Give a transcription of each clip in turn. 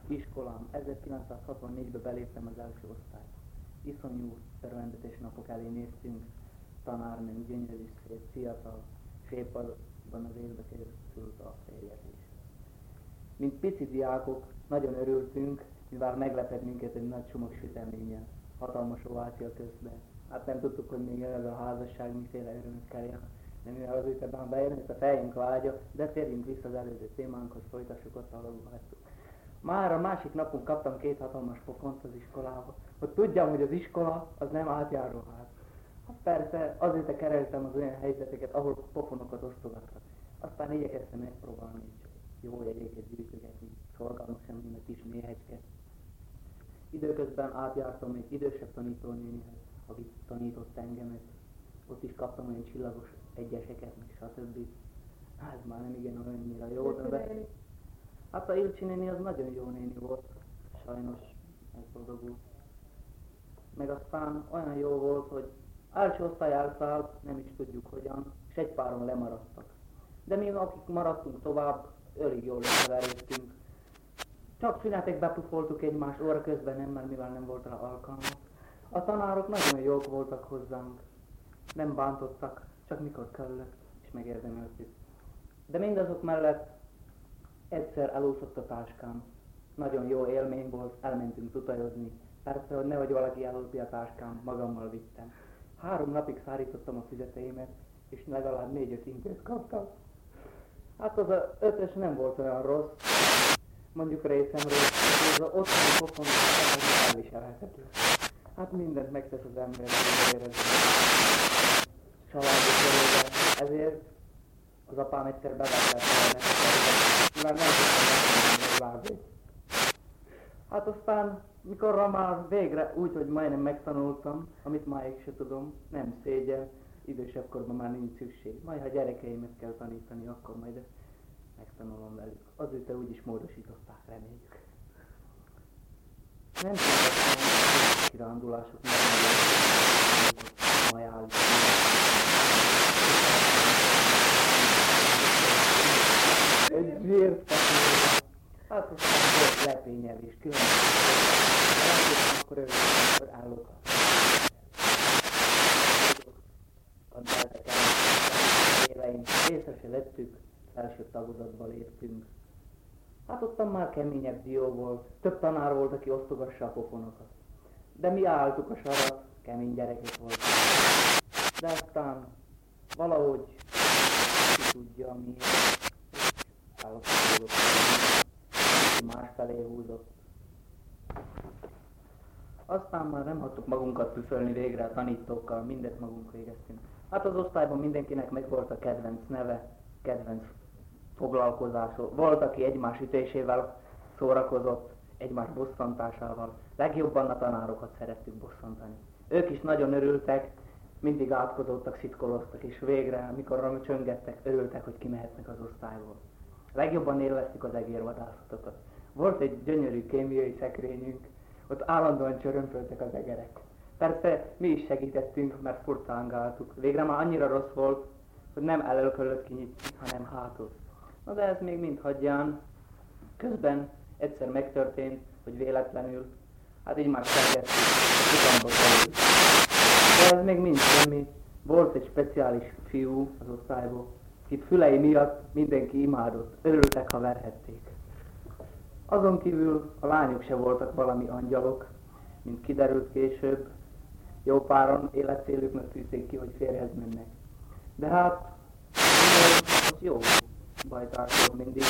Iskolám. 1964-ben beléptem az első osztályba. Iszonyú örvendetes napok elé néztünk, tanárnőnk gyönyörű, szép, fiatal, és épp azban az évben készült a férjezés. Mint pici diákok nagyon örültünk, mivel meglepett minket egy nagy csomag süteménnyel, hatalmas ováció közben. Hát nem tudtuk, hogy még ez a házasság miféle örömökkel jár, de mivel az üteben bejön, a fejünk vágya, de térjünk vissza az előző témánkhoz, folytassuk ott, ahol hagytuk. Már a másik napon kaptam 2 hatalmas pofont az iskolába, hogy tudjam, hogy az iskola az nem átjáróház. Hát persze, azért kerültem az olyan helyzeteket, ahol pofonokat osztogattak. Aztán igyekeztem megpróbálni, jó jegyeket gyűjtögetni, szolgálnosan, mint a kis méhecske. Időközben átjártam egy idősebb tanítónénihez, aki tanított engemet. Ott is kaptam olyan csillagos egyeseket, meg stb. Hát ez már nem igen olyannyira jó, de... Hát a Ilcsi néni az nagyon jó néni volt, sajnos megboldogult. Meg aztán olyan jó volt, hogy első osztály elszállt, nem is tudjuk hogyan, és egy páron lemaradtak. De mi, akik maradtunk tovább, elég jól összeverődtünk. Csak szünetekbe pufoltuk egymást, óra közben nem, mert mivel nem volt rá alkalmat. A tanárok nagyon jók voltak hozzánk, nem bántottak, csak mikor kellett, és megérdemeltük. De mindazok mellett egyszer elúszott a táskám. Nagyon jó élmény volt, elmentünk tutajozni. Persze, hogy nehogy valaki ellopja a táskám, magammal vittem. 3 napig szárítottam a füzeteimet, és legalább 4-5 intőt kaptam. Hát az a 5-ös nem volt olyan rossz, mondjuk részemről, ez az otthoni pofon elviselhetetlen. Hát mindent megtesz az ember, hogy érezni. Családi körülben, ezért az apám egyszer bevágták ennek a területet, mivel nem tudtam megtenni a lábét. Hát aztán, mikorra már végre úgy, hogy majdnem megtanultam, amit máig se tudom, nem szégyen, idősebb korban már nincs szükség. Majd ha gyerekeimet kell tanítani, akkor majd megtanulom velük. Azóta úgyis módosították, reméljük. Nem tudtam, hogy kirándulások majd állítani. Egy zsírt hát aztán volt lepényelés, különböző. Akkor örülök, akkor állok a delteken, éleink észre se vettük, első tagozatba léptünk. Hát ottan már keményebb dió volt, több tanár volt, aki osztogassa a pofonokat. De mi álltuk a sarat, kemény gyerekek voltak. De aztán valahogy ki tudja miért. Állapodott, másfelé húzott. Aztán már nem hagytuk magunkat tüfölni végre a tanítókkal, mindent magunk végeztünk. Hát az osztályban mindenkinek megvolt a kedvenc neve, kedvenc foglalkozása. Volt, aki egymás ütésével szórakozott, egymás bosszantásával. Legjobban a tanárokat szerettük bosszantani. Ők is nagyon örültek, mindig átkozottak, szitkoloztak, és végre, amikor csöngettek, örültek, hogy kimehetnek az osztályból. Legjobban élveztük az egérvadászatokat. Volt egy gyönyörű kémiai szekrényünk, ott állandóan csörömpöltek az egerek. Persze mi is segítettünk, mert furcángáltuk. Végre már annyira rossz volt, hogy nem elől kellett kinyitni, hanem hátul. Na de ez még mind hagyján. Közben egyszer megtörtént, hogy véletlenül, hát így már szergettük, a futamba került. De ez még mind semmi. Volt egy speciális fiú az osztályból, akit fülei miatt mindenki imádott, örültek, ha verhették. Azon kívül a lányok se voltak valami angyalok, mint kiderült később, jó páran életcélüknek tűzték ki, hogy férjhez mennek. De hát, az jó bajtársabb mindig.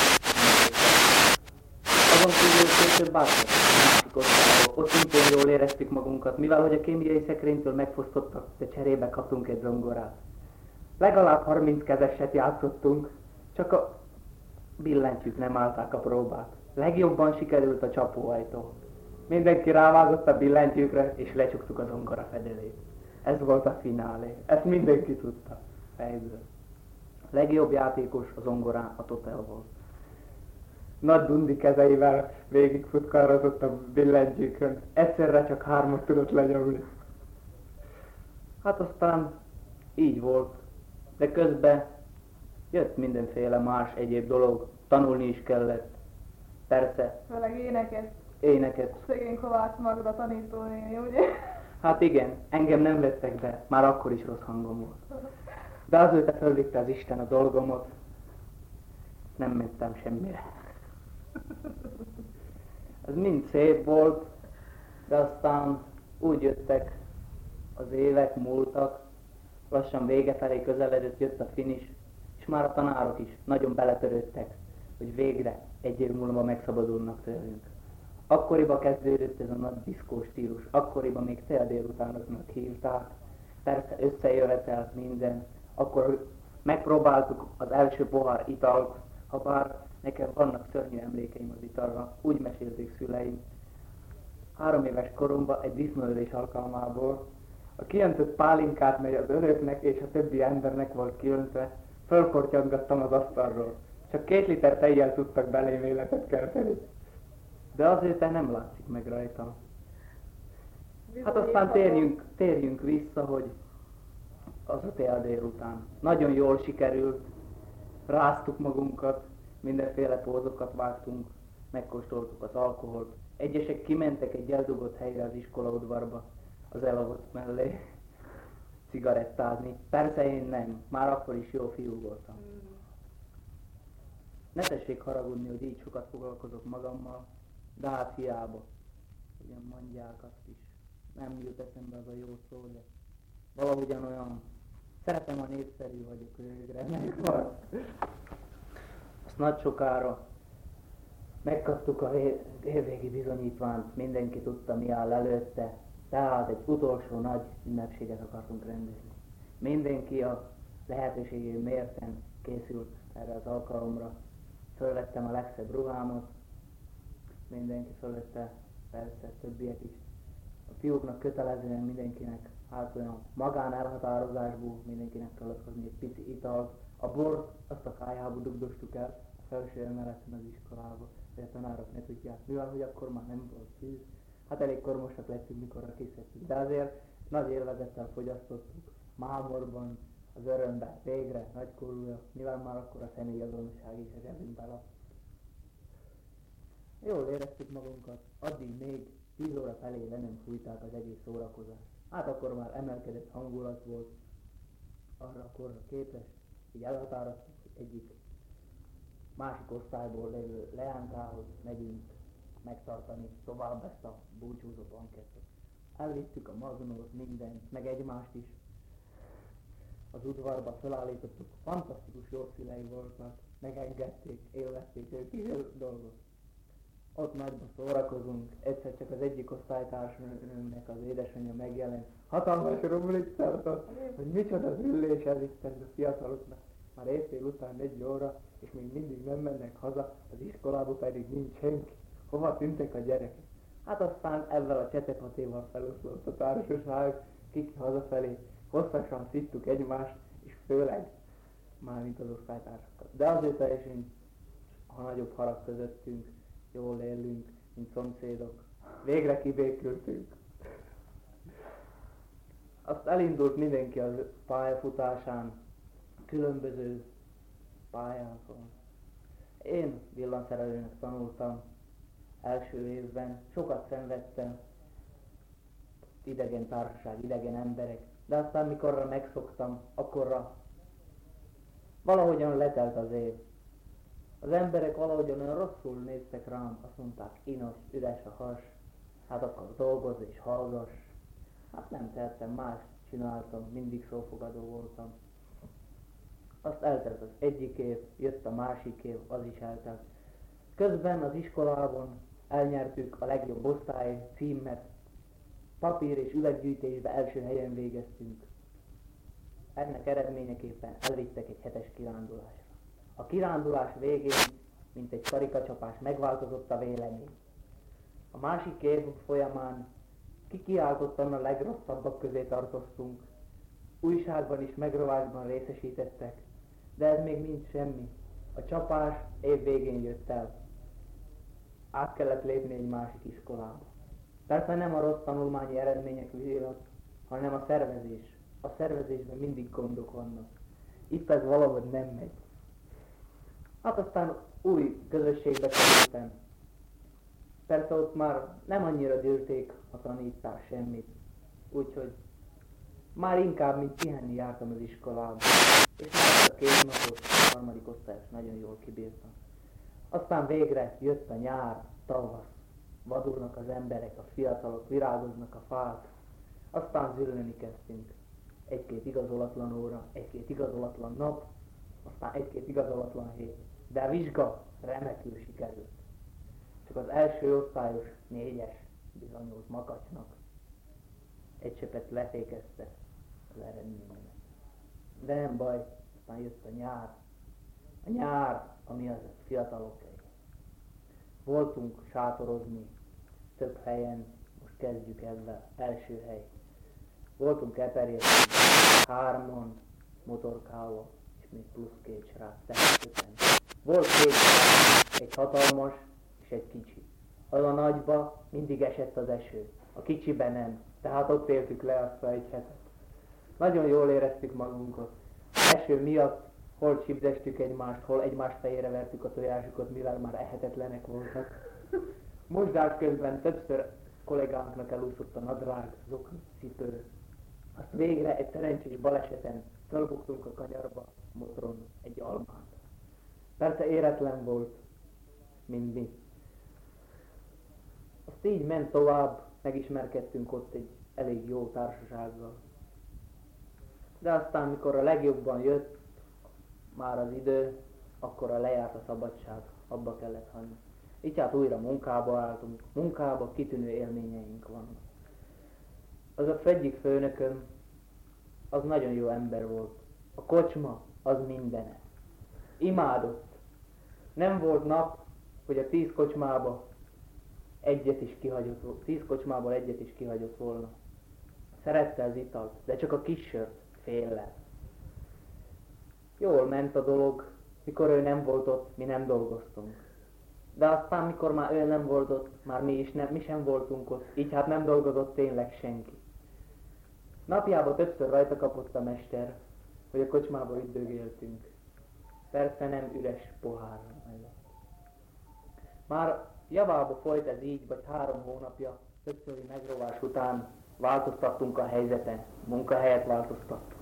Azon kívül később bárcsak a másik osztályból, ott szintén jól éreztük magunkat, mivel hogy a kémiai szekrénytől megfosztottak, de cserébe kaptunk egy zongorát. Legalább 30 kezeset játszottunk, csak a billentyűk nem állták a próbát. Legjobban sikerült a csapóajtó. Mindenki rávágott a billentyűkre, és lecsuktuk a zongora fedelét. Ez volt a finálé. Ezt mindenki tudta. Fejből. Legjobb játékos a zongorán a Totel volt. Nagy dundi kezeivel végigfutkározott a billentyűkön. Egyszerre csak 3-at tudott lenyomni. Hát aztán így volt. De közben jött mindenféle más egyéb dolog. Tanulni is kellett. Persze. Főleg éneket. Éneket. Szegény Kovács Magda tanítónéni, ugye? Hát igen, engem nem vettek be, már akkor is rossz hangom volt. De azóta fölvitte az Isten a dolgomot, nem mentem semmire. Ez mind szép volt, de aztán úgy jöttek az évek, múltak, lassan vége felé közeledett, jött a finish, és már a tanárok is nagyon beletörődtek, hogy végre egy év múlva megszabadulnak tőlünk. Akkoriban kezdődött ez a nagy diszkó stílus, akkoriban még cél délutánoknak hívták, persze összejövetelt minden, akkor megpróbáltuk az első pohár italt, ha bár nekem vannak szörnyű emlékeim az italra, úgy mesélték szüleim. 3 éves koromban egy disznóölés alkalmából a kiöntött pálinkát, mely az öröknek és a többi embernek volt kiöntve, fölkortyantgattam az asztalról. Csak 2 liter tejjel tudtak belém életet kelteni. De azért nem látszik meg rajtam. Hát aztán térjünk vissza, hogy az a tél délután. Nagyon jól sikerült, ráztuk magunkat, mindenféle pózokat vágtunk, megkóstoltuk az alkoholt. Egyesek kimentek egy eldugott helyre az iskolaudvarba, az elavott mellé cigarettázni. Persze én nem, már akkor is jó fiú voltam. Ne tessék haragudni, hogy így sokat foglalkozok magammal, de hát hiába. Ugyan mondják azt is. Nem jut eszembe az a jó szó, de valahogyan olyan. Szeretem, a népszerű vagyok végre, megvan. Azt nagy sokára megkaptuk a évvégi bizonyítványt, mindenki tudta, mi áll előtte, tehát egy utolsó nagy ünnepséget akartunk rendezni. Mindenki a lehetőségén mérten készült erre az alkalomra. Fölvettem a legszebb ruhámat, mindenki fölvette, persze többiek is. A fiúknak kötelezően mindenkinek, hát olyan magán elhatározásból mindenkinek kellett hozni egy pici italt. A bort azt a kályhába dugdostuk el a felső emeleten az iskolába, hogy a tanárok ne tudják, mivel hogy akkor már nem volt szűz. Hát elég kormosak lettünk, mikor kiszedtük, de azért nagy élvezettel fogyasztottuk, mámorban, az örömben, végre, nagykorúja, mivel már akkor a személyazonosság is a zsebünkbe lap. Jól éreztük magunkat, addig még 10 óra felé le nem fújták az egész szórakozást. Hát akkor már emelkedett hangulat volt, arra a korra képest, így elhatároztuk, hogy egyik másik osztályból lévő leánkához megyünk megtartani tovább ezt a búcsúzó bankettet. Elvittük a magnót, mindent, meg egymást is. Az udvarba felállítottuk, fantasztikus jó szülei voltak, megengedték, élvezték ők is a dolgot. Ott nagyban szórakozunk, egyszer csak az egyik osztálytársunknak az édesanyja megjelent, hatalmas rumlit tartott, hogy micsoda züllés ez itt ez a fiataloknak. Már éjfél után 1 óra, és még mindig nem mennek haza, az iskolába pedig nincs senki. Hova tűntek a gyerekek? Hát aztán ezzel a csetepatéval feloszlott a társaság, kik hazafelé, hosszasan szittuk egymást, és főleg mármint az osztálytársakat. De azért teljesen, ha nagyobb harag közöttünk, jól élünk, mint szomszédok. Végre kibékültünk. Azt elindult mindenki az pályafutásán, különböző pályákon. Én villanyszerelőnek tanultam első évben, sokat szenvedtem, idegen társaság, idegen emberek, de aztán mikorra megszoktam, akkorra valahogyan letelt az év. Az emberek valahogyan olyan rosszul néztek rám, azt mondták, inos, üres a has, hát akkor dolgozz és hallgass. Hát nem tettem, más csináltam, mindig szófogadó voltam. Azt eltelt az egyik év, jött a másik év, az is eltelt. Közben az iskolában elnyertük a legjobb osztály címet, papír és üveggyűjtésbe első helyen végeztünk. Ennek eredményeképpen elvittek egy hetes kirándulásra. A kirándulás végén, mint egy karikacsapás, megváltozott a vélemény. A másik év folyamán kikiáltottan a legrosszabbak közé tartoztunk. Újságban is megrovásban részesítettek, de ez még mind semmi. A csapás év végén jött el. Át kellett lépni egy másik iskolába. Persze nem a rossz tanulmányi eredmények miatt, hanem a szervezés. A szervezésben mindig gondok vannak. Itt ez valahogy nem megy. Hát aztán új közösségbe kerültem. persze ott már nem annyira dűrték a tanítás semmit, úgyhogy már inkább, mint pihenni jártam az iskolába, és már a 2 napot a 3. osztályos nagyon jól kibírtam. Aztán végre jött a nyár, tavasz, vadulnak az emberek, a fiatalok, virágoznak a fák, aztán zülleni kezdtünk. 1-2 igazolatlan óra, 1-2 igazolatlan nap, aztán 1-2 igazolatlan hét, de a vizsga remekül sikerült. Csak az első osztályos 4-es bizonyult makacsnak. Egy csepet lefékezte az eredményemet. De nem baj, aztán jött a nyár. A nyár, ami az fiataloké. Voltunk sátorozni több helyen, most kezdjük ezzel, első hely. Voltunk Eperjében, 3-on, motorkával, és még plusz 2 srác, tehát 5-en. Volt 2 srác, egy hatalmas és egy kicsi. Az a nagyba mindig esett az eső, a kicsiben nem, tehát ott éltük le azt a 1 hetet. Nagyon jól éreztük magunkat. Eső miatt hol csipzestük egymást, hol egymás fejére vertük a tojásokat, mivel már ehetetlenek voltak. Mosdás közben többször kollégánknak elúszott a nadrág, zokni, cipő. Azt végre egy szerencsés baleseten fölbuktunk a kanyarba motoron egy almát. Persze éretlen volt, mint mi. Azt így ment tovább, megismerkedtünk ott egy elég jó társasággal. De aztán, mikor a legjobban jött már az idő, akkor lejárt a szabadság, abba kellett hagyni. Így hát újra munkába álltunk, munkába kitűnő élményeink vannak. Az a egyik főnököm, az nagyon jó ember volt. A kocsma, az mindene. Imádott. Nem volt nap, hogy a 10 kocsmába 10 kocsmából egyet is kihagyott volna. Szerette az italt, de csak a kis sört, féllel. Jól ment a dolog, mikor ő nem volt ott, mi nem dolgoztunk. De aztán, mikor már ő nem volt ott, már mi sem voltunk ott, így hát nem dolgozott tényleg senki. Napjában többször rajta kapott a mester, hogy a kocsmába üldögéltünk. Persze nem üres pohár mellett. Már javába folyt ez így, vagy 3 hónapja, többszöri megrovás után változtattunk a helyzeten, munkahelyet változtattunk.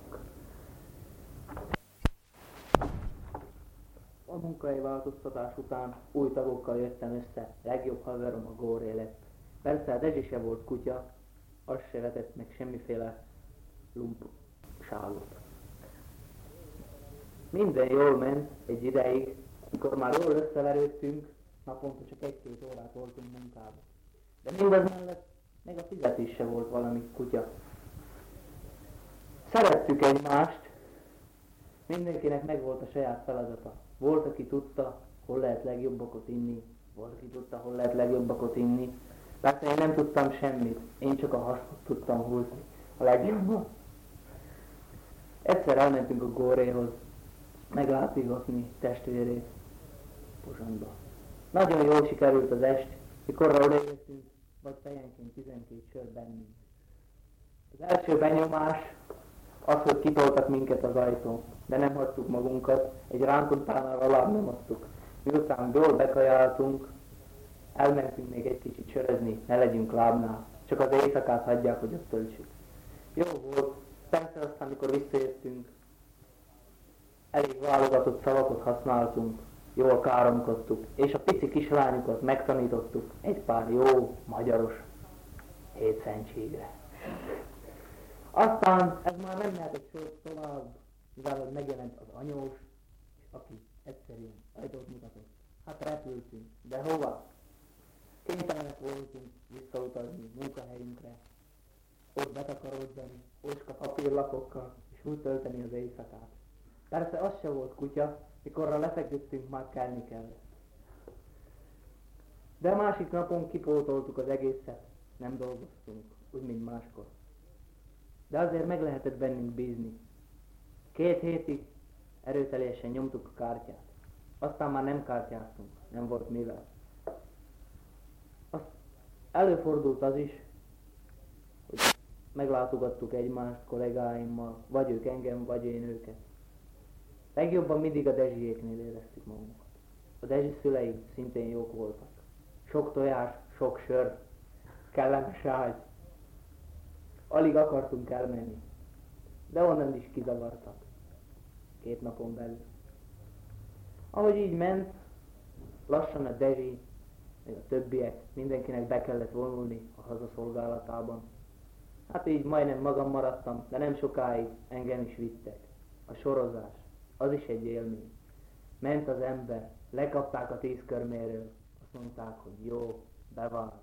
A munkahely változtatás után új tagokkal jöttem össze, legjobb haverom a Góré lett. Persze a Dezsi se volt kutya, az se vetett meg semmiféle lumpságot. Minden jól ment egy ideig, mikor már jól összeverődtünk, naponta csak 1-2 órát voltunk munkában. De mindez mellett meg a fizetés se volt valami kutya. Szerettük egymást, mindenkinek megvolt a saját feladata. Volt, aki tudta, hol lehet legjobbakot inni, volt, aki tudta, hol lehet legjobbakot inni. Persze én nem tudtam semmit, én csak a hasznot tudtam húzni, a legjobban. Egyszer elmentünk a Góréhoz, meglátogatni testvérét Pozsonyba. Nagyon jól sikerült az est, mikorra odaértünk, vagy fejenként 12 sör bennünk. Az első benyomás az, hogy kitoltak minket az ajtón, de nem hagytuk magunkat, egy rántottánál alá nem adtuk. Miután jól bekajáltunk, elmentünk még egy kicsit sörözni, ne legyünk lábnál, csak az éjszakát hagyják, hogy ott töltsük. Jó volt, persze aztán, amikor visszajöttünk, elég válogatott szavakat használtunk, jól káromkodtuk, és a pici kislányokat megtanítottuk egy pár jó, magyaros hétszentségre. Aztán ez már nem mehet egy sor tovább, mivel megjelent az anyós, aki egyszerűen ajtót mutatott. Hát repültünk, de hova? Kénytelenek voltunk visszautazni munkahelyünkre, ott betakarodni, ocska papírlapokkal, és úgy tölteni az éjszakát. Persze az se volt kutya, mikorra lefeküdtünk, már kelni kellett. De a másik napon kipótoltuk az egészet, nem dolgoztunk, úgy, mint máskor. De azért meg lehetett bennünk bízni. 2 hétig erőteljesen nyomtuk a kártyát. Aztán már nem kártyáztunk, nem volt mivel. Előfordult az is, hogy meglátogattuk egymást kollégáimmal, vagy ők engem, vagy én őket. Legjobban mindig a Dezsiéknél éreztük magunkat. A Dezsi szülei szintén jók voltak. Sok tojás, sok sör, kellemes ágy. Alig akartunk elmenni, de onnan is kizavartak 2 napon belül. Ahogy így ment, lassan a Dezsi, meg a többiek, mindenkinek be kellett vonulni a hazaszolgálatában. Hát így majdnem magam maradtam, de nem sokáig engem is vittek. A sorozás, az is egy élmény. Ment az ember, lekapták a 10 körméről, azt mondták, hogy jó, bevált.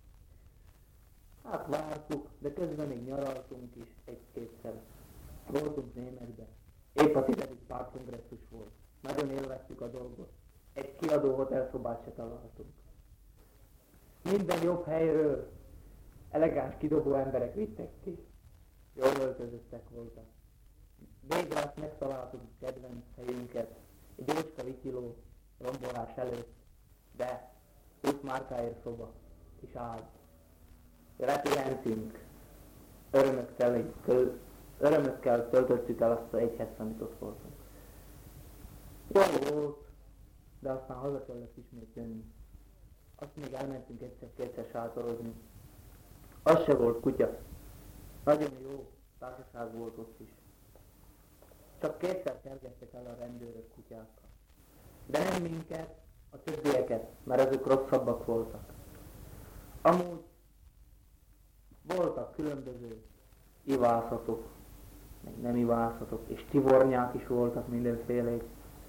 Hát vártuk, de közben még nyaraltunk is egy-kétszer. Voltunk Németbe. Épp a 10. pártkongresszus volt. Nagyon élveztük a dolgot. Egy kiadó hotelszobát se találtunk. Minden jobb helyről elegáns kidobó emberek vittek ki. Jól öltözöttek voltak. Végre azt megtaláltuk kedvenc helyünket. Egy jócska vitiló rombolás előtt, de 20 márkáért szoba és ágy. Repihentünk. Örömökkel töltöttük el azt az egy hetet, amit ott voltunk. Jó volt, de aztán haza kellett ismét jönni. Azt még elmentünk egyszer-kétszer sátorozni. Az se volt kutya. Nagyon jó társaság volt ott is. Csak 2-szer kergettek el a rendőrök kutyákkal. De nem minket, a többieket, mert azok rosszabbak voltak. Amúgy voltak különböző ivászatok, meg nem ivászatok, és tivornyák is voltak mindenfélék.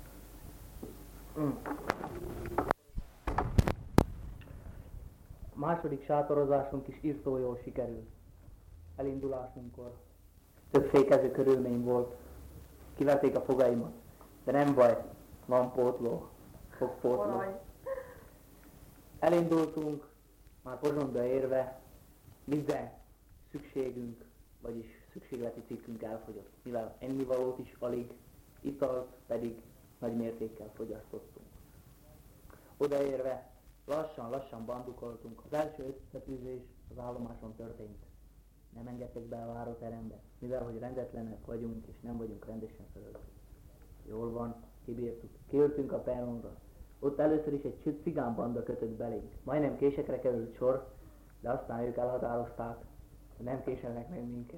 A második sátorozásunk is írtó jól sikerült. Elindulásunkkor több fékező körülmény volt. Kivették a fogaimat, de nem baj, van pótló, fogpótló. Elindultunk, már Pozsonyba érve, minden szükségünk, vagyis szükségleti cikkünk elfogyott, mivel ennivalót is alig, italt pedig nagy mértékkel fogyasztottunk. Odaérve lassan bandukoltunk. Az első összetűzés az állomáson történt. Nem engedtek be a váróterembe, mivel hogy rendetlenek vagyunk, és nem vagyunk rendesen felöltve. Jól van, kibírtuk. Kiültünk a perronra. Ott először is egy cigánbanda kötött belénk. Majdnem késekre került sor, de aztán ők elhatározták, hogy nem késelnek meg minket.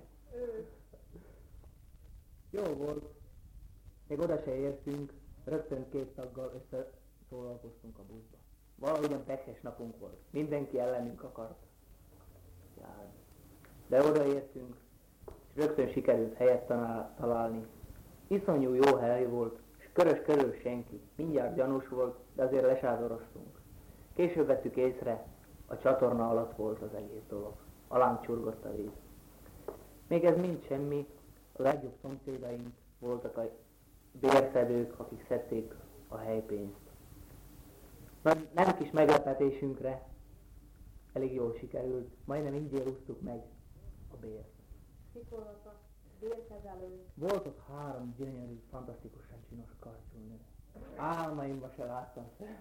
Jó volt. Még oda se értünk, rögtön 2 taggal összeszólalkoztunk a buszba. Valahogyan pekhes napunk volt. Mindenki ellenünk akart járni. De odaértünk, és rögtön sikerült helyet találni. Iszonyú jó hely volt, és körös körül senki. Mindjárt gyanús volt, de azért lesádoroztunk. Később vettük észre, a csatorna alatt volt az egész dolog. Alánk csurgott a víz. Még ez mind semmi, a legjobb szomszédaink voltak a bérszedők, akik szedték a helypénzt. Nem kis meglepetésünkre elég jól sikerült, majdnem ingyen úsztuk meg a bért. Kik voltak? Bérkezelők. Volt ott 3 gyönyörű, fantasztikusan csinos karcsúnő. Álmaimba se láttam.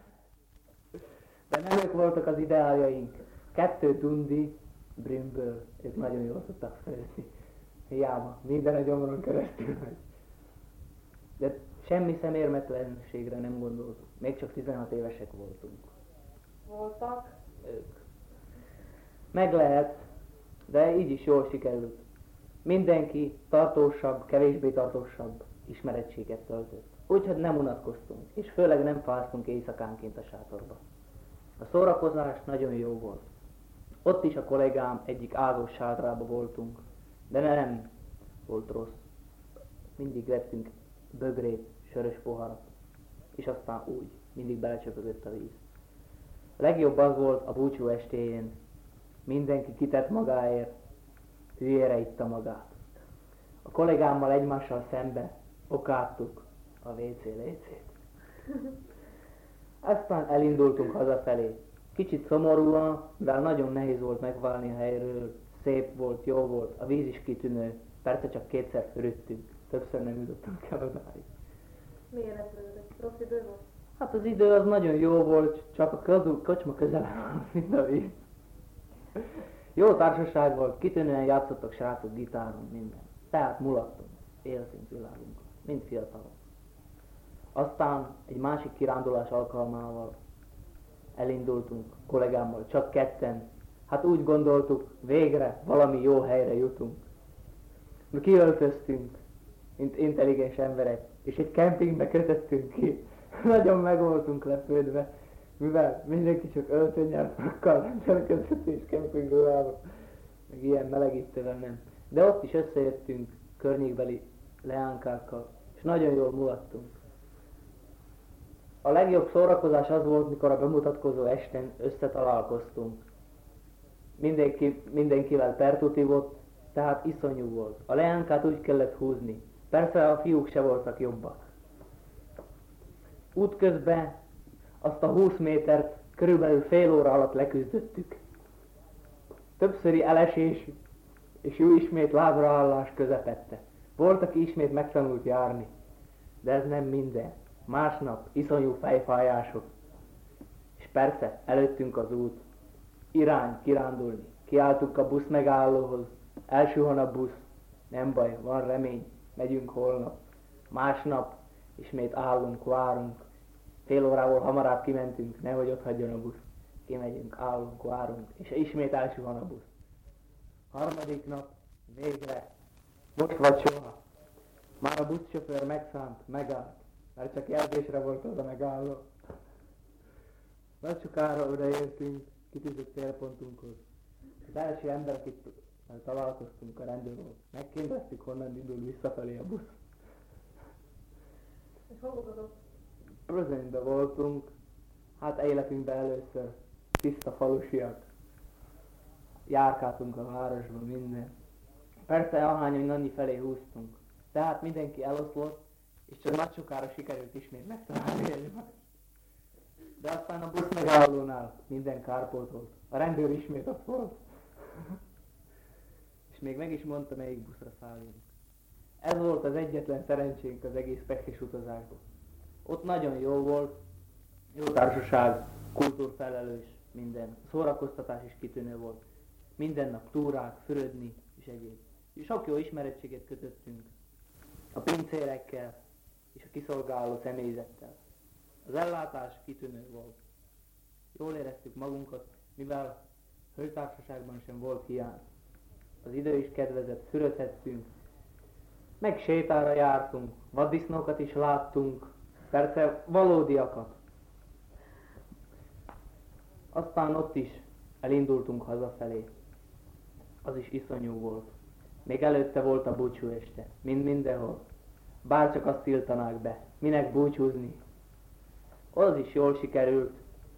De nem ők voltak az ideáljaink. 2 dundi brümből, ők nagyon jól tudtak főzni. Hiába, minden a gyomron keresztül megy. De semmi szemérmetlenségre nem gondoltuk. Még csak 16 évesek voltunk. Voltak? Ők. Meg lehet, de így is jól sikerült. Mindenki tartósabb, kevésbé tartósabb ismerettséget töltött. Úgyhogy nem unatkoztunk, és főleg nem fáztunk éjszakánként a sátorba. A szórakozás nagyon jó volt. Ott is a kollégám egyik áldós sátrába voltunk, de nem volt rossz. Mindig vettünk bögrét, sörös poharat, és aztán úgy, mindig belecsöpögött a víz. A legjobb az volt a búcsú estéjén. Mindenki kitett magáért, hülyére itta magát. A kollégámmal egymással szembe okáttuk a WC lécét. Aztán elindultunk hazafelé. Kicsit szomorúan, mivel nagyon nehéz volt megválni a helyről, szép volt, jó volt, a víz is kitűnő, persze csak 2-szer fürödtünk, többször nem jutottunk el odáig. Miért lett rövidek? Rossz idő volt? Hát az idő az nagyon jó volt, csak a kocsma közel van, mint a víz. Jó társaság volt, kitűnően játszottak srácok gitáron, minden. Tehát mulattunk, éltünk világunkon, mind fiatalok. Aztán egy másik kirándulás alkalmával elindultunk kollégámmal, csak ketten. Hát úgy gondoltuk, végre valami jó helyre jutunk. Mi kiöltöztünk, mint intelligens emberek, és egy kempingbe kötöttünk ki. Nagyon meg voltunk lepődve, mivel mindenki csak öltönnyelvrakkal rendelkezett és kempingruhával, meg ilyen melegítővel nem. De ott is összejöttünk környékbeli leánkákkal, és nagyon jól mulattunk. A legjobb szórakozás az volt, mikor a bemutatkozó esten összetalálkoztunk. Mindenkivel pertutívott, tehát iszonyú volt. A leánkát úgy kellett húzni. Persze a fiúk se voltak jobbak. Útközben azt a 20 métert körülbelül fél óra alatt leküzdöttük. Többszöri elesés és jó ismét lábraállás közepette. Volt, aki ismét megtanult járni, de ez nem minden. Másnap iszonyú fejfájások. És persze előttünk az út. Irány kirándulni. Kiálltunk a busz megállóhoz. Elsuhan a busz. Nem baj, van remény. Megyünk holnap. Másnap ismét állunk, várunk. Fél órával hamarabb kimentünk, nehogy ott hagyjon a busz. Kimegyünk, állunk, várunk, és ismét elsuhan a busz. Harmadik nap, végre. Most vagy soha. Már a buszsofőr megszánt, megállt. Mert csak jelzésre volt az a megálló. Nagy sokára odaértünk kitűzött célpontunkhoz. Az első ember, akit találkoztunk, a rendőr volt. Megkérdeztük, honnan indul visszafelé a busz. És hol voltatok? Plözenben voltunk, hát életünkben először tiszta falusiak. Járkáltunk a városban, minden. Persze ahányan annyi felé húztunk. Tehát mindenki eloszlott, és csak nagy sokára sikerült ismét megtalálni egymást. De aztán a busz megállónál minden kárpótolt. A rendőr ismét ott volt. És még meg is mondta, melyik buszra szálljunk. Ez volt az egyetlen szerencsénk az egész pekés utazásban. Ott nagyon jó volt, jó társaság, kultúrfelelős, minden. A szórakoztatás is kitűnő volt. Minden nap túrák, fürödni és egyéb. Sok jó ismerettséget kötöttünk a pincérekkel és a kiszolgáló személyzettel. Az ellátás kitűnő volt. Jól éreztük magunkat, mivel hölgytársaságban sem volt hiány. Az idő is kedvezett, fürödhettünk, meg sétára jártunk, vaddisznókat is láttunk, persze valódiakat. Aztán ott is elindultunk hazafelé. Az is iszonyú volt. Még előtte volt a búcsú este, mindenhol. Bárcsak azt tiltanák be, minek búcsúzni. Az is jól sikerült.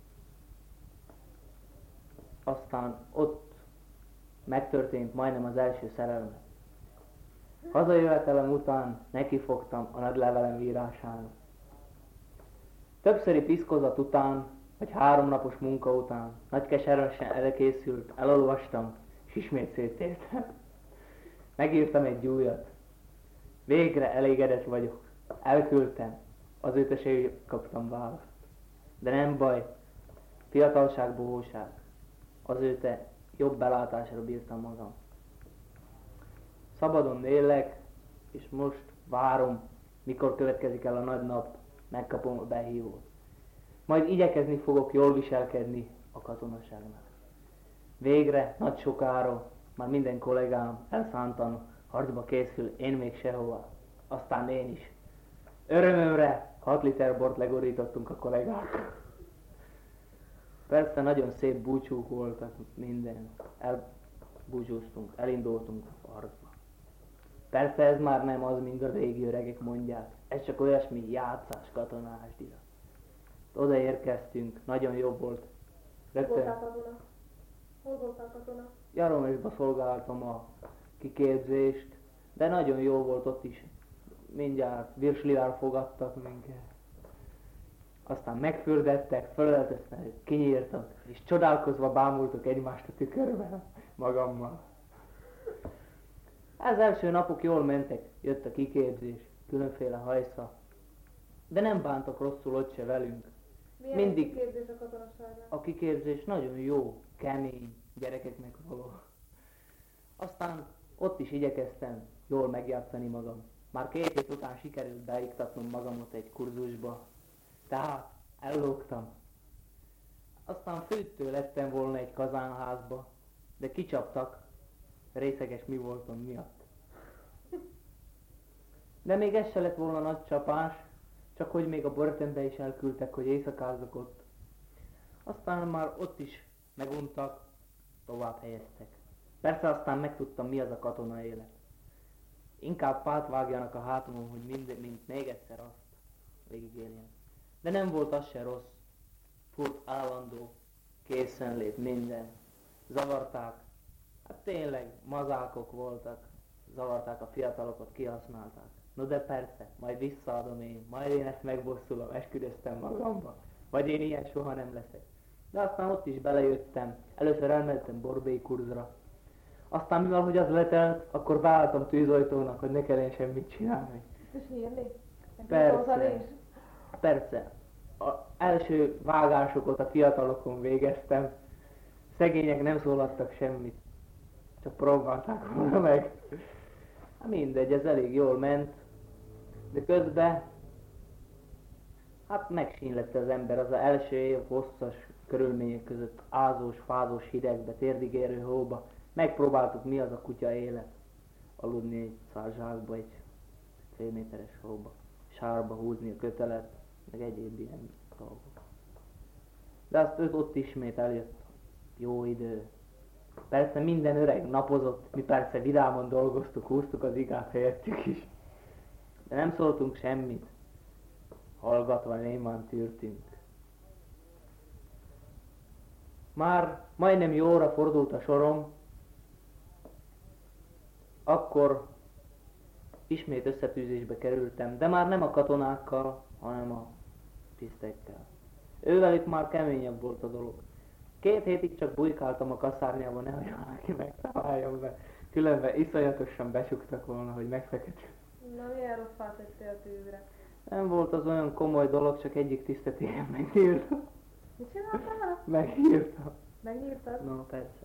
Aztán ott megtörtént majdnem az első szerelem. Hazajövetelem után nekifogtam a nagy levelem írásának. Többszöri piszkozat után, vagy 3 napos munka után, nagy keservesen elkészült, elolvastam, és ismét széttértem. Megírtam egy újat. Végre elégedett vagyok. Elküldtem. Azóta se kaptam választ. De nem baj. Fiatalság, bohóság. Azóta jobb belátásra bírtam magam. Szabadon élek, és most várom, mikor következik el a nagy nap, megkapom a behívót. Majd igyekezni fogok jól viselkedni a katonaságnak. Végre, nagy sokára, már minden kollégám elszántan harcba készül, én még sehova. Aztán én is. Örömömre 6 liter bort legorítottunk a kollégák. Persze nagyon szép búcsúk voltak, minden. Elbúcsúztunk, elindultunk a harcba. Persze ez már nem az, mint a régi öregek mondják. Ez csak olyasmi játszás, katonás dira. Oda érkeztünk, nagyon jobb volt. Voltál katona? Hol voltál katona? Jaromésba szolgáltam a kiképzést, de nagyon jó volt ott is. Mindjárt virslivár fogadtak minket. Aztán megfürdettek, felöltöztek, kinyírtak, és csodálkozva bámultak egymást a tükörben magammal. Az első napok jól mentek, jött a kiképzés, különféle hajsza, de nem bántak rosszul ott se velünk. Milyen Mindig kiképzés a katonaságnál? a kiképzés nagyon jó, kemény, gyerekeknek való. Aztán ott is igyekeztem jól megjátszani magam. Már 2 hét után sikerült beiktatnom magamot egy kurzusba, tehát ellógtam. Aztán főttől lettem volna egy kazánházba, de kicsaptak, részeges mi voltam miatt. De még ez se lett volna nagy csapás, csak hogy még a börtönbe is elküldtek, hogy éjszakázzak ott. Aztán már ott is meguntak, tovább helyeztek. Persze aztán megtudtam, mi az a katona élet. Inkább pát vágjanak a hátamon, hogy mint még egyszer azt végigéljen. De nem volt az se rossz. Furt állandó, készenlét, minden. Zavarták. Hát tényleg, mazákok voltak. Zavarták a fiatalokat, kihasználták. No de persze, majd visszaadom én, majd én ezt megbosszulom, esküdöztem magamba. Vagy én ilyen soha nem leszek. De aztán ott is belejöttem. Először elmentem borbély kurzra. Aztán mivel, hogy az letelt, akkor beálltam tűzoltónak, hogy ne kelljen semmit csinálni. És nyírni? Persze. Persze. Az első vágásokat a fiatalokon végeztem. Szegények nem szólaltak semmit. Csak próbálták volna meg. Hát mindegy, ez elég jól ment. De közben hát megsínlett az ember. Az első év hosszas körülmények között ázós, fázós hidegbe, térdigérő hóba. Megpróbáltuk, mi az a kutya élet. Aludni egy szárzsákba, egy fél méteres hóba. Sárba húzni a kötelet, meg egyéb ilyen dolgok. De azt ott ismét eljött jó idő. Persze minden öreg napozott, mi persze vidámon dolgoztuk, húztuk az igát helyettük is. De nem szóltunk semmit. Hallgatva némán tűrtünk. Már majdnem jóra fordult a sorom, akkor ismét összetűzésbe kerültem, de már nem a katonákkal, hanem a tisztekkel. Ővelük már keményebb volt a dolog. 2 hétig csak bujkáltam a kaszárnyában, nehogy valaki megtaláljon be. Különben iszonyatosan besugtak volna, hogy megfeketül. Na, milyen rosszat tettél a tűzre? Nem volt az olyan komoly dolog, csak egyik tisztet égen megnyírtam. Mit csináltál? Megnyírtam. Megnyírtad? No, persze.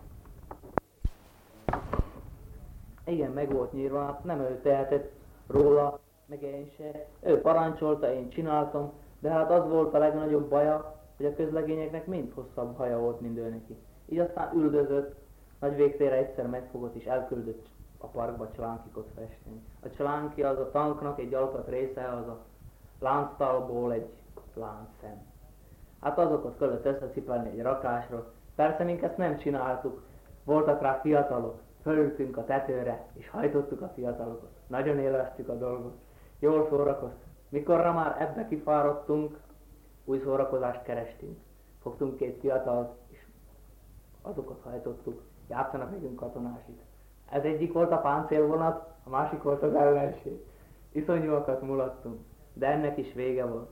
Igen, meg volt nyírva, hát nem ő tehetett róla, meg én se. Ő parancsolta, én csináltam, de hát az volt a legnagyobb baja, hogy a közlegényeknek mind hosszabb haja volt, mint ő neki. Így aztán üldözött, nagy végtére egyszer megfogott és elküldött a parkba csalánkikot festeni. A csalánki az a tanknak egy alkat része, az a lánctalból egy láncszem. Hát azokat kellett összecipelni egy rakásra. Persze mink ezt nem csináltuk, voltak rá fiatalok. Fölültünk a tetőre, és hajtottuk a fiatalokat. Nagyon élveztük a dolgot. Jól szórakoztunk. Mikorra már ebbe kifáradtunk, új szórakozást kerestünk. Fogtunk 2 fiatalt, és azokat hajtottuk. Játszanak nekünk katonásit. Ez egyik volt a páncélvonat, a másik volt az ellenség. Iszonyúakat mulattunk, de ennek is vége volt.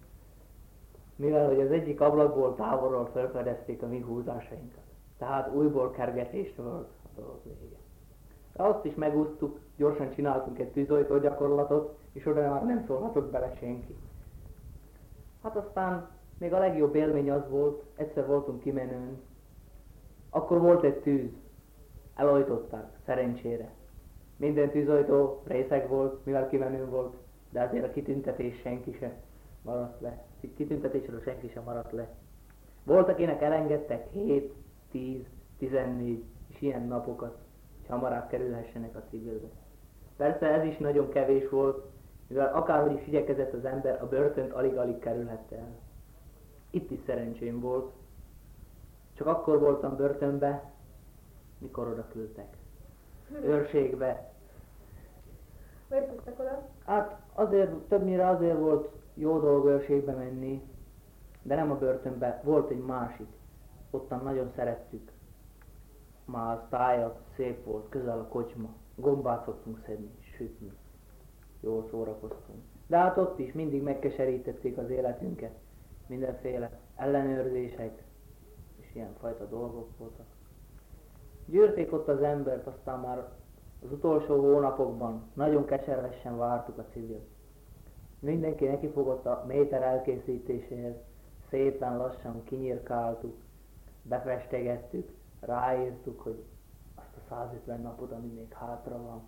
Mivel, hogy az egyik ablakból távolról felfedezték a mi húzásainkat. Tehát újból kergetés volt a dolog vége. De azt is megúsztuk, gyorsan csináltunk egy tűzoltó gyakorlatot, és oda már nem szólhatott bele senki. Hát aztán még a legjobb élmény az volt, egyszer voltunk kimenőn. Akkor volt egy tűz. Elojtották, szerencsére. Minden tűzoltó részeg volt, mivel kimenőn volt, de azért a kitüntetés senki sem maradt le. Kitüntetésről senki sem maradt le. Volt, akinek elengedtek 7, 10, 14 és ilyen napokat, hogy hamarabb kerülhessenek a civilbe. Persze ez is nagyon kevés volt, mivel akárhogy is igyekezett az ember, a börtönt alig-alig kerülhette el. Itt is szerencsém volt. Csak akkor voltam börtönbe, mikor oda küldtek. Őrségbe. Miért küldtek oda? Hát azért, többnyire azért volt jó dolog őrségbe menni, de nem a börtönbe, volt egy másik. Ottan nagyon szerettük. Már az tájat szép volt, közel a kocsma. Gombát szoktunk szedni, sütni. Jól szórakoztunk. De hát ott is mindig megkeserítették az életünket. Mindenféle ellenőrzések és ilyen fajta dolgok voltak. Gyűrték ott az embert, aztán már az utolsó hónapokban nagyon keservesen vártuk a civil. Mindenki nekifogott a méter elkészítéséhez, szépen lassan kinyírkáltuk, befestegettük, ráírtuk, hogy azt a 150 napot, ami még hátra van.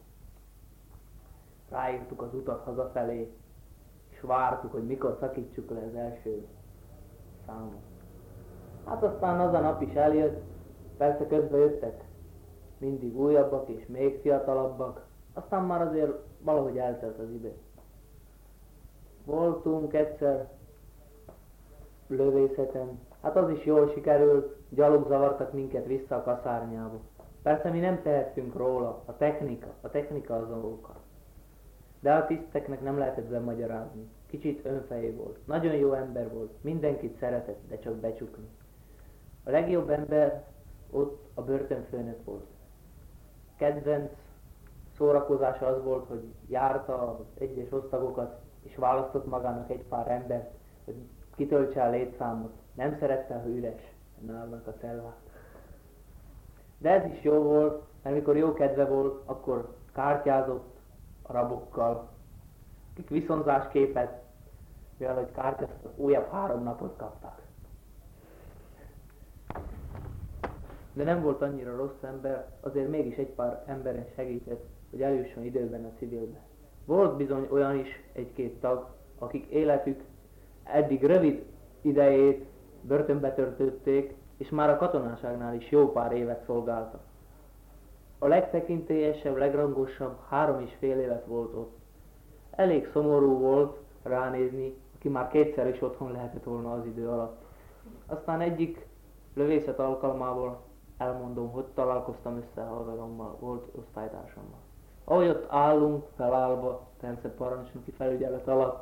Ráírtuk az utat hazafelé, és vártuk, hogy mikor szakítsuk le az első számot. Hát aztán az a nap is eljött, persze közben jöttek mindig újabbak és még fiatalabbak, aztán már azért valahogy eltelt az idő. Voltunk egyszer lövészeten, hát az is jól sikerült, gyalog zavartak minket vissza a kaszárnyába. Persze mi nem tehettünk róla, a technika az oka. De a tiszteknek nem lehetett bemagyarázni. Kicsit önfejű volt, nagyon jó ember volt, mindenkit szeretett, de csak becsukni. A legjobb ember ott a börtönfőnök volt. Kedvenc szórakozása az volt, hogy járta az egyes osztagokat, és választott magának egy pár embert, hogy kitöltse a létszámot. Nem szerette, ha üres nálnak a cellák. De ez is jó volt, mert mikor jó kedve volt, akkor kártyázott a rabokkal, akik viszonzásképet, mivel hogy kártyáztak, újabb 3 napot kaptak. De nem volt annyira rossz ember, azért mégis egy pár emberen segített, hogy eljusson időben a civilbe. Volt bizony olyan is 1-2 tag, akik életük eddig rövid idejét börtönbe töltötték, és már a katonaságnál is jó pár évet szolgáltak. A legtekintélyesebb, legrangosabb 3,5 évet volt ott. Elég szomorú volt ránézni, aki már 2-szer is otthon lehetett volna az idő alatt. Aztán egyik lövészet alkalmából elmondom, hogy találkoztam össze haverommal, volt osztálytársammal. Ahogy ott állunk, felállva, persze parancsnoki felügyelet alatt,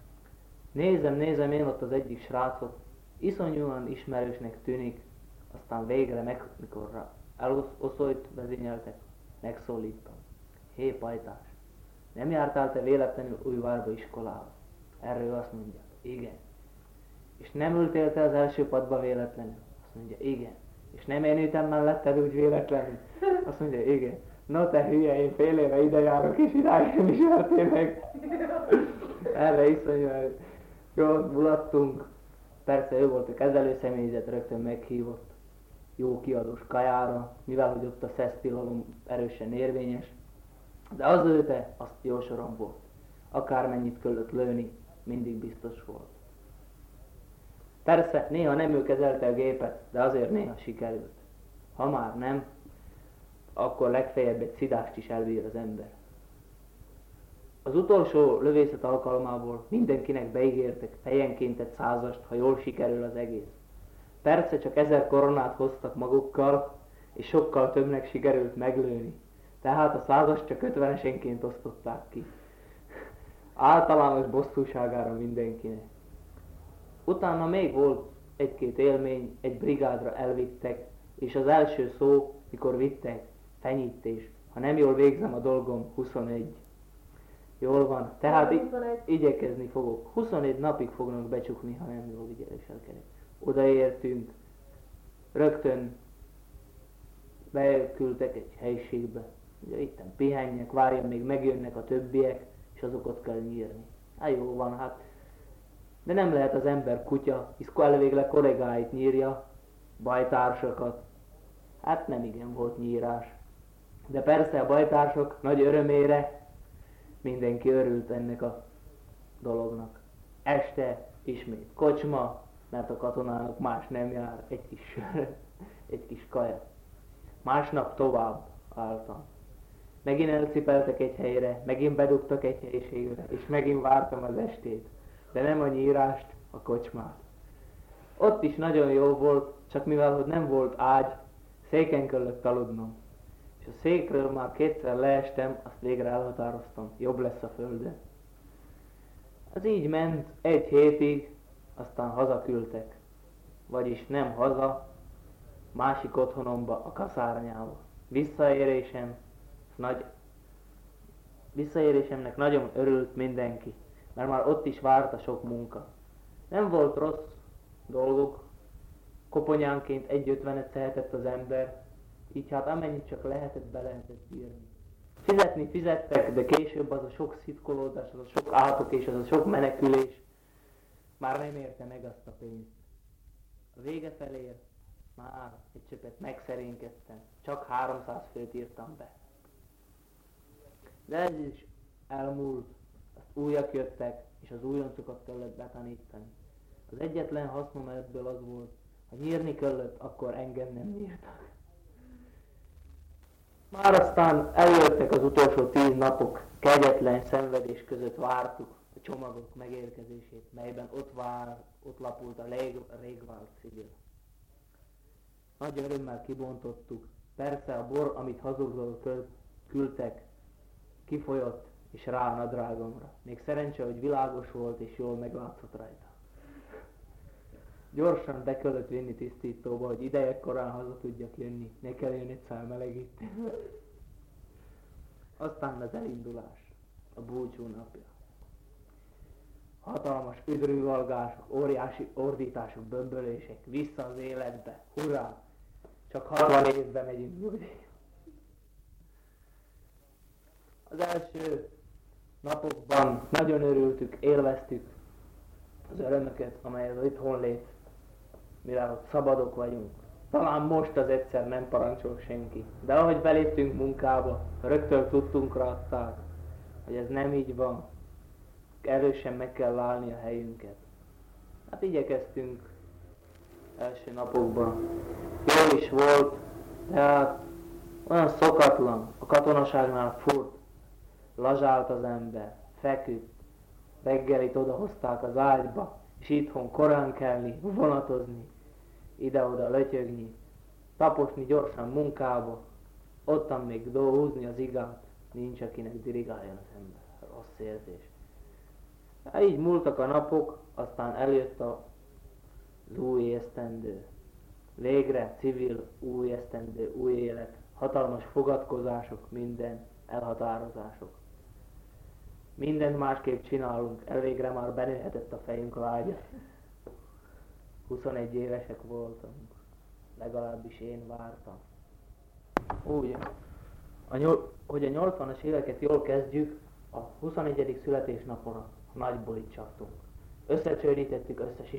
nézem én ott az egyik srácot, iszonyúan ismerősnek tűnik, aztán végre, mikor eloszolyt vezényeltek, megszólítom. Hé, pajtás, nem jártál te véletlenül Újvárba iskolába? Erre ő azt mondja, igen. És nem ültél te az első padba véletlenül? Azt mondja, igen. És nem én ültem melletted úgy véletlenül? Azt mondja, igen. No te hülye, én fél éve ide járok, és idáig nem ismertél meg. Erre iszonyúan jól mulattunk. Persze ő volt a kezelőszemélyzet, rögtön meghívott jó kiadós kajára, mivel hogy ott a szesztilalom erősen érvényes. De az őte, azt jó soron volt. Akármennyit kellett lőni, mindig biztos volt. Persze, néha nem ő kezelte a gépet, de azért néha sikerült. Ha már nem, akkor legfeljebb egy szidást is elbír az ember. Az utolsó lövészet alkalmából mindenkinek beígértek fejenként egy 100-ast, ha jól sikerül az egész. Persze csak 1000 koronát hoztak magukkal, és sokkal többnek sikerült meglőni. Tehát a 100-ast csak 50-esenként osztották ki. Általános bosszúságára mindenkinek. Utána még volt 1-2 élmény, egy brigádra elvittek, és az első szó, mikor vittek, fenyítés. Ha nem jól végzem a dolgom, 21. Jól van, tehát igyekezni fogok. 21 napig fognak becsukni, ha nem jól viselkedek. Odaértünk, rögtön beküldtek egy helyiségbe. Ugye itten pihenjek, várjam, még megjönnek a többiek, és azokat kell nyírni. Hát jó van, hát. De nem lehet az ember kutya, hisz elvégleg kollégáit nyírja, bajtársakat. Hát nem igen volt nyírás. De persze a bajtársak nagy örömére mindenki örült ennek a dolognak. Este ismét kocsma, mert a katonának más nem jár, egy kis sör, egy kis kaja. Másnap tovább álltam. Megint elcipeltek egy helyre, megint bedugtak egy helyiségre, és megint vártam az estét. De nem a nyírást, a kocsmát. Ott is nagyon jó volt, csak mivel hogy nem volt ágy, széken kellett aludnom. És a székről már 2-szer leestem, azt végre elhatároztam, jobb lesz a földön. Az így ment 1 hétig, aztán hazaküldtek. Vagyis nem haza, másik otthonomba, a kaszárnyába. Visszaérésemnek nagyon örült mindenki, mert már ott is várt a sok munka. Nem volt rossz dolgok, koponyánként 1,50-et tehetett az ember, így hát amennyit csak lehetett, be lehetett bírni. Fizettek, de később az a sok szitkolódás, az a sok átok és az a sok menekülés már nem érte meg azt a pénzt. A vége felér már egy csöpet megszerénkedtem, csak 300 főt írtam be. De ez is elmúlt, azt újak jöttek, és az újoncokat kellett betanítani. Az egyetlen hasznom ebből az volt, Ha nyírni kellett, akkor engem nem nyírtak. Már aztán eljöttek az utolsó 10 napok, kegyetlen szenvedés között vártuk a csomagok megérkezését, melyben ott lapult a régvált civil. Nagy örömmel kibontottuk, persze a bor, amit hazugról küldtek, kifolyott és rá a nadrágomra. Még szerencse, hogy világos volt és jól meglátszott rajta. Gyorsan be kellett vinni tisztítóba, hogy ideje korán haza tudjak jönni, ne kelljen egyszer melegíteni. Aztán az elindulás, a búcsú napja. Hatalmas üdrűvalgások, óriási ordítások, bömbölések, vissza az életbe, hurrá! Csak 60 évbe megyünk nyugdíjra. Az első napokban nagyon örültük, élveztük az örömöket, amely az itthon lét, mivel ott szabadok vagyunk. Talán most az egyszer nem parancsol senki, de ahogy beléptünk munkába, rögtön tudtunk rá, hogy ez nem így van. Erősen meg kell állni a helyünket. Hát igyekeztünk első napokban. Jó is volt, de hát olyan szokatlan, a katonaságnál furt, lazsált az ember, feküdt, reggelit odahozták az ágyba, és itthon korán kelni, vonatozni, ide-oda lötyögni, taposni gyorsan munkába, ottan még húzni az igát, nincs akinek dirigáljon az ember, rossz érzés. Hát így múltak a napok, aztán eljött az új esztendő. Végre civil új esztendő, új élet, hatalmas fogadkozások, minden elhatározások. Mindent másképp csinálunk, elvégre már benőhetett a fejünk a vágyat. 21 évesek voltunk, legalábbis én vártam. Úgy, hogy a 80-as éveket jól kezdjük, a 21. születésnapon a nagy bulit csaptunk. Összecsődítettük összes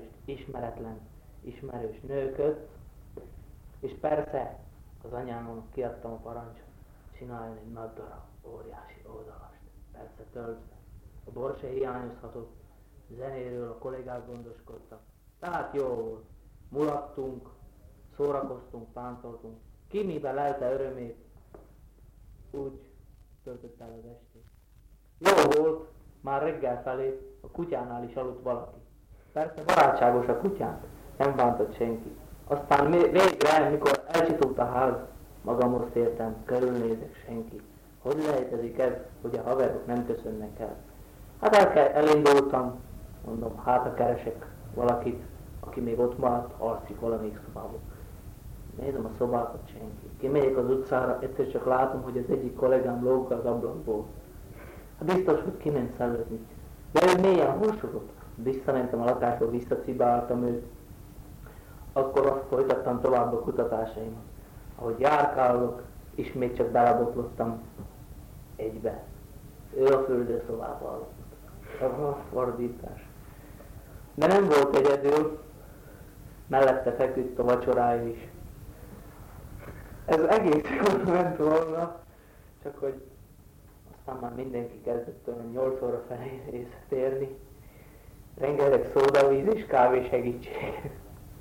ismerős nőköt, és persze az anyámnak kiadtam a parancsot, csináljon egy nagy darab, óriási oldalast, persze töltve. A bor se hiányozhatott, zenéről a kollégák gondoskodtak, tehát jó volt. Mulattunk, szórakoztunk, táncoltunk, ki miben lelte örömét, úgy töltött el az estét. Jó volt, már reggel felé a kutyánál is aludt valaki. Persze barátságos a kutyánk, nem bántott senki. Aztán végre, mikor elcsitult a ház, magamhoz tértem, körülnézek, senki. Hogy lehetezik ez, hogy a haverok nem köszönnek el? Hát elindultam, mondom, hát ha keresek valakit, aki még ott maradt, alszik valamelyik szobában. Nézem a szobákat, senki. Kimegyek az utcára, egyszer csak látom, hogy az egyik kollégám lóg az ablakból. Hát biztos, hogy kiment szellőzni. De ő mélyen horsogott. Visszamentem a lakásba, visszacibáltam őt. Akkor azt folytattam tovább a kutatásaimat. Ahogy járkálok, ismét csak belabotlottam egybe. Ő a fürdőszobába aludott. A fordítás. De nem volt egyedül, mellette feküdt a vacsorája is. Ez egész jól ment volna, csak hogy aztán már mindenki kezdett olyan 8 óra felé észtérni. Rengeteg szódavíz és kávé segítség.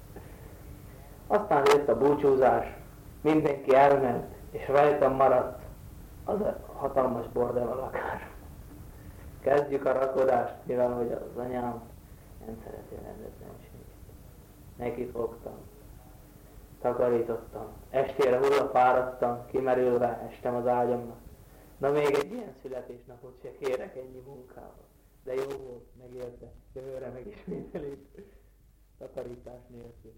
Aztán jött a búcsúzás, mindenki elment, és rajtam maradt az a hatalmas bordel a lakás. Kezdjük a rakodást, mivel hogy az anyám nem szereti a rendetlenséget. Neki fogtam, takarítottam, estére hullafáradtam, kimerülve estem az ágyamnak. Na még egy ilyen születésnapot se kérek ennyi munkába. De jó volt, megérte, jövőre megismételik, takarítás nélkül.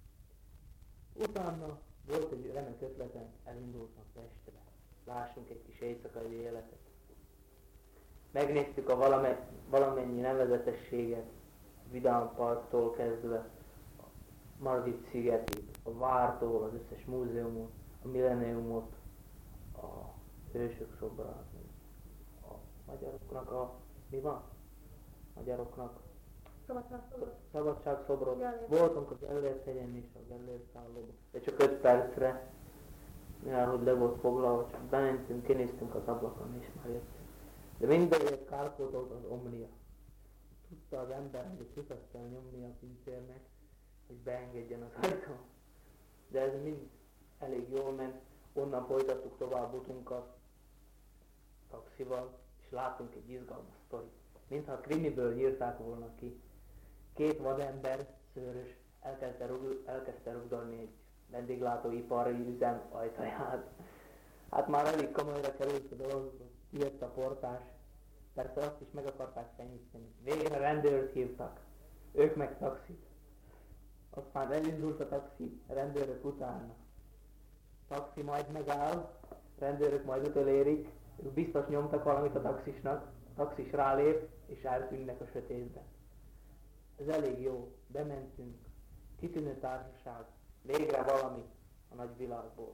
Utána volt egy remek ötletem, elindultam Pestre. Lássunk egy kis éjszakai életet. Megnéztük a valamennyi nevezetességet, Vidám Parktól kezdve, Margit szigetig, a Vártól, az összes múzeumot, a Millenniumot, a Hősök szobrát, a magyaroknak mi van? Magyaroknak Szabadságszobrot. Voltunk az Gellért-hegyen is, a Gellért-szállóban, de csak 5 percre, mivel hogy le volt foglalva, csak bementünk, kinéztünk az ablakon és már jöttünk. De mindegyet kárpótolt az Omnia. Tudta az ember, hogy a tucat kell nyomni a pincérnek, hogy beengedjen az ajtó. De ez mind elég jól ment. Onnan folytattuk tovább utunkat taxival, és láttunk egy izgalmas sztorit. Mintha a krimiből írták volna ki. Két vadember, szőrös, elkezdte rugdalni egy vendéglátóipari üzem ajtaját. Hát már elég komolyra került a dolog, jött a portás. Persze azt is meg akarták fenyíteni. Végre rendőrt hívtak. Ők meg taxit. Aztán elindult a taxi, rendőrök utána. Taxi majd megáll, rendőrök majd utolérik, ők biztos nyomtak valamit a taxisnak, a taxis rálép, és eltűnnek a sötétben. Ez elég jó, bementünk, kitűnő társaság, végre valami a nagy világból.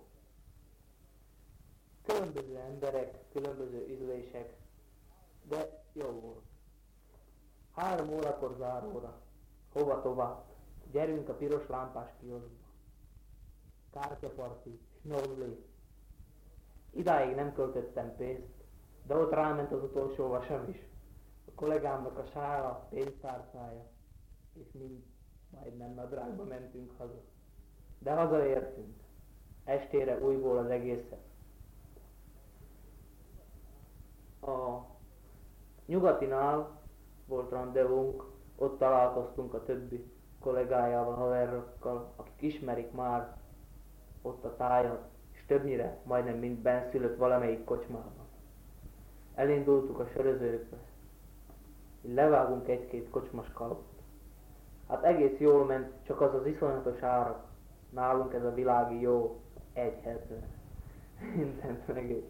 Különböző emberek, különböző ízlések, de jó volt. 3 órakor záróra. Hova tovább? Gyerünk a piros lámpás kioszkba. Kártyaparti, snorlé. Idáig nem költöttem pénzt, de ott ráment az utolsó vasam is. A kollégámnak a sála, pénztárcája, és mi majdnem nadrágba mentünk haza. De hazaértünk. Estére újból az egészet. A nyugatinál volt randevunk, ott találkoztunk a többi kollégájával, haverokkal, akik ismerik már ott a tájat, és többnyire majdnem mind benszülött valamelyik kocsmában. Elindultuk a sörözőkbe, levágunk egy-két kocsmas kalapot. Hát egész jól ment, csak az az iszonyatos árak. Nálunk ez a világi jó 1,70. Mindent megér.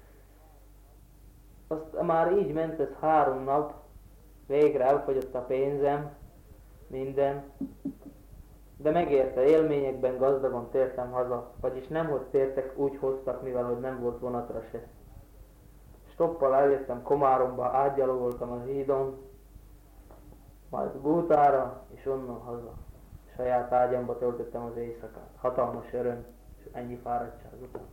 Azt már így ment ez 3 nap, végre elfogyott a pénzem, minden, de megérte, élményekben gazdagon tértem haza, vagyis nem hogy tértek, úgy hoztak, mivel hogy nem volt vonatra se. Stoppal eljöttem Komáromba, átgyalogoltam a hídon, majd Gútára, és onnan haza. Saját ágyamba töltöttem az éjszakát. Hatalmas öröm, és ennyi fáradtság után.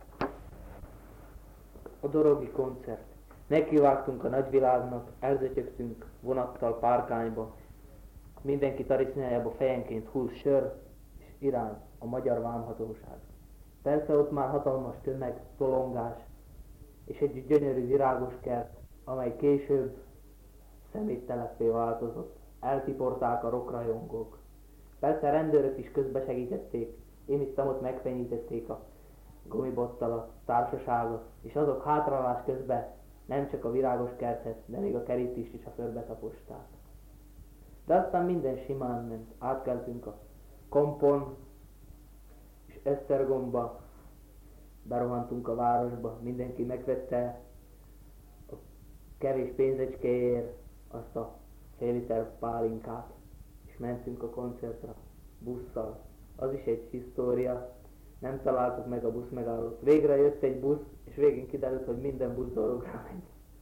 A dorogi koncert. Nekivágtunk a nagyvilágnak, elzötyögtünk vonattal Párkányba. Mindenki tarisznyájába fejenként 20 sör, és irány a magyar vámhatóság. Persze ott már hatalmas tömeg, tolongás, és egy gyönyörű virágos kert, amely később szemétteleppé változott. Eltiporták a rockrajongók. Persze rendőrök is közbe segítették, én itt ott megfenyítették a gumibottal a társaságot, és azok hátrálás közben nem csak a virágos kertet, de még a kerítést is a förbe taposták. De aztán minden simán ment, átkeltünk a Kompon, és Esztergomba, berohantunk a városba, mindenki megvette a kevés pénzecskéért azt a fél liter pálinkát, és mentünk a koncertre busszal. Az is egy história, nem találtuk meg a buszmegállót. Végre jött egy busz, és végén kiderült, hogy minden busz dologra megy.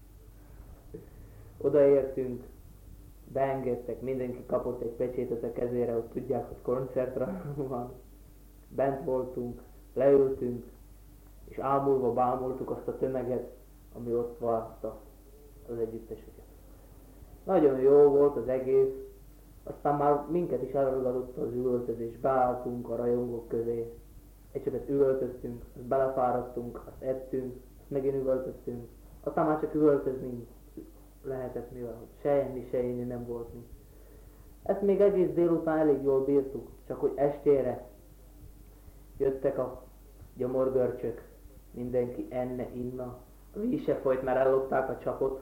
Odaértünk, beengedtek, mindenki kapott egy pecsétet a kezére, hogy tudják, hogy koncertre van. Bent voltunk, leültünk, és ámulva bámultuk azt a tömeget, ami ott várta az együtteseket. Nagyon jó volt az egész, aztán már minket is elragadott az üvöltözés, beálltunk a rajongók közé, egy sokat üvöltöztünk, azt belefáradtunk, azt ettünk, azt megint üvöltöztünk, aztán már csak üvöltözni lehetett, mivel se enni, se inni nem volt mi. Ezt még egész délután elég jól bírtuk, csak hogy estére jöttek a gyomorgörcsök, mindenki enne, inna, a víz se folyt, mert ellopták a csapot.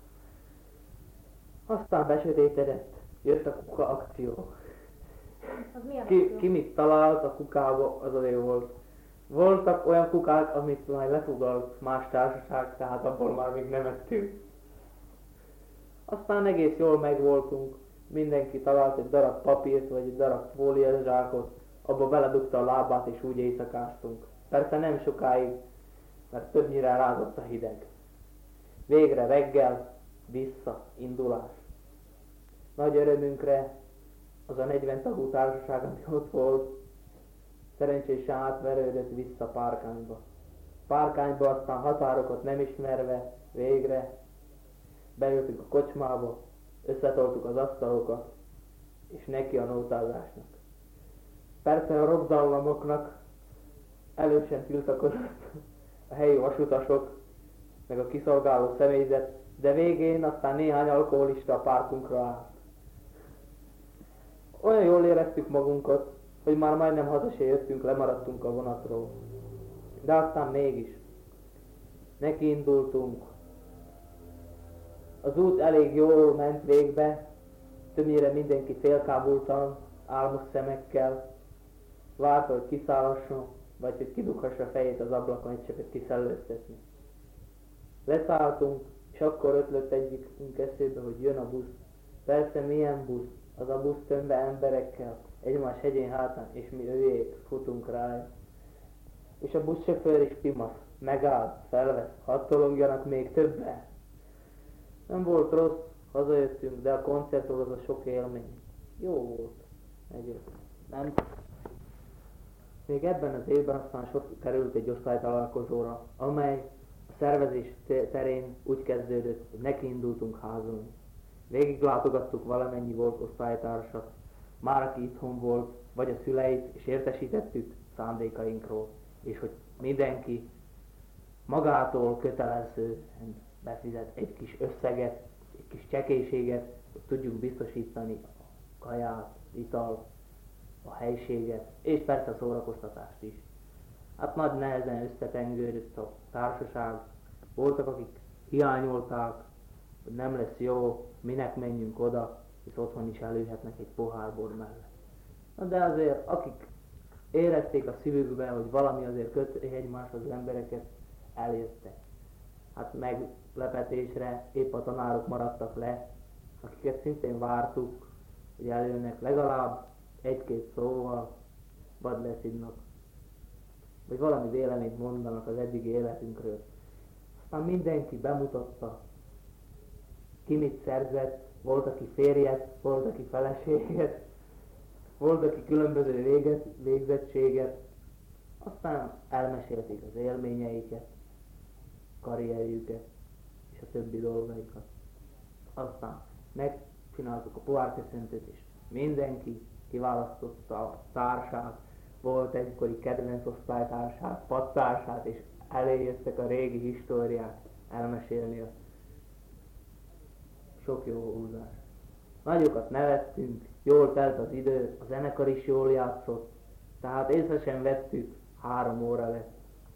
Aztán besötétedett, jött a kuka akció. Ki mit talált a kukába, az azért volt. Voltak olyan kukák, amit már lefogalt más társaság, tehát abból már még nem ettünk. Aztán egész jól megvoltunk, mindenki talált egy darab papírt, vagy egy darab fóliazsákot, abba beledugta a lábát, és úgy éjszakáztunk. Persze nem sokáig, mert többnyire rázott a hideg. Végre reggel, vissza, indulás. Nagy örömünkre az a 40 tagú társaság, ami ott volt, szerencsésen átverődött vissza Párkányba. Párkányba aztán határokat nem ismerve, végre beültünk a kocsmába, összetoltuk az asztalokat, és neki a nótázásnak. Persze a rockdallamoknak elősen tiltakozott a helyi vasutasok, meg a kiszolgáló személyzet, de végén aztán néhány alkoholista a pártunkra állt. Olyan jól éreztük magunkat, hogy már majdnem haza se jöttünk, lemaradtunk a vonatról. De aztán mégis. Nekiindultunk. Az út elég jól ment végbe, többnyire mindenki félkábultan, álmos szemekkel, várta, hogy kiszállhasson, vagy hogy kidughassa a fejét az ablakon, egy csepet kiszellőztetni. Leszálltunk, és akkor ötlött egyikünk eszébe, hogy jön a busz. Persze milyen busz? Az a busz tömve emberekkel, egymás hegyén hátán, és mi őjék, futunk rá. És a buszsofőr is pimasz, megáll, felvesz, hadd tolongjanak még többen. Nem volt rossz, hazajöttünk, de a koncert volt az a sok élmény. Jó volt. Egyébként. Nem. Még ebben az évben aztán sor került egy osztálytalálkozóra, amely a szervezés terén úgy kezdődött, hogy nekiindultunk házolni. Végiglátogattuk valamennyi volt osztálytársat, már aki itthon volt, vagy a szüleit, és értesítettük szándékainkról, és hogy mindenki magától kötelezően befizet egy kis összeget, egy kis csekélységet, hogy tudjuk biztosítani a kaját, italt, a helységet, és persze a szórakoztatást is. Hát nagy nehezen összetengődött a társaság, voltak akik hiányolták, hogy nem lesz jó, minek menjünk oda, hisz otthon is előhetnek egy pohár bor mellett. Na de azért, akik érezték a szívükben, hogy valami azért köti egymáshoz az embereket, eljöttek. Hát meglepetésre épp a tanárok maradtak le, akiket szintén vártuk, hogy eljönnek legalább egy-két szóval, vagy leszidnak, vagy valami véleményt mondanak az eddigi életünkről. Aztán mindenki bemutatta, ki mit szerzett, volt, aki férjet, volt, aki feleséget, volt, aki különböző végzettséget, aztán elmesélték az élményeiket, karrierjüket és a többi dolgaikat. Aztán megcsináltuk a pohárköszöntőt, és mindenki kiválasztotta a társát, volt egykori kedvenc osztálytársát, padtársát, és eljöttek a régi históriát elmesélni a sok jó húzás. Nagyokat nevettünk, jól telt az idő, a zenekar is jól játszott, tehát észre sem vettük, 3 óra lett.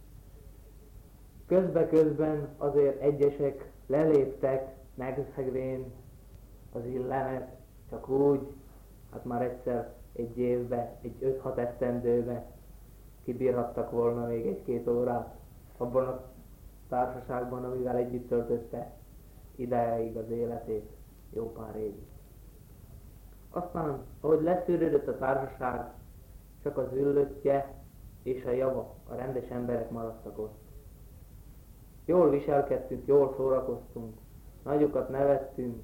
Közben azért egyesek leléptek, megszegvén az illemet, csak úgy, hát már egyszer egy évbe, egy 5-6 esztendőbe kibírhattak volna még 1-2 órát abban a társaságban, amivel együtt töltötte ideig az életét, jó pár évig. Aztán, ahogy leszűrődött a társaság, csak az üllöttje és a java, a rendes emberek maradtak ott. Jól viselkedtünk, jól szórakoztunk, nagyokat nevettünk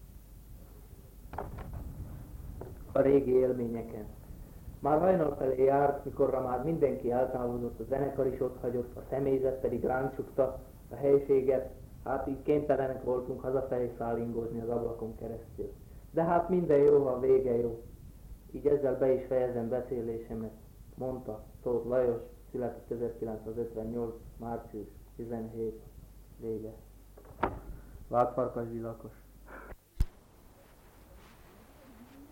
a régi élményeken. Már hajnal felé járt, mikorra már mindenki eltávozott, a zenekar is ott hagyott, a személyzet pedig ránk csukta a helységet, hát így kénytelenek voltunk hazafelé szállingozni az ablakon keresztül. De hát minden jó, ha a vége jó. Így ezzel be is fejezem beszélésemet, mondta Tóth Lajos, született 1958. március 17. vége. Vágfarkasdi lakos.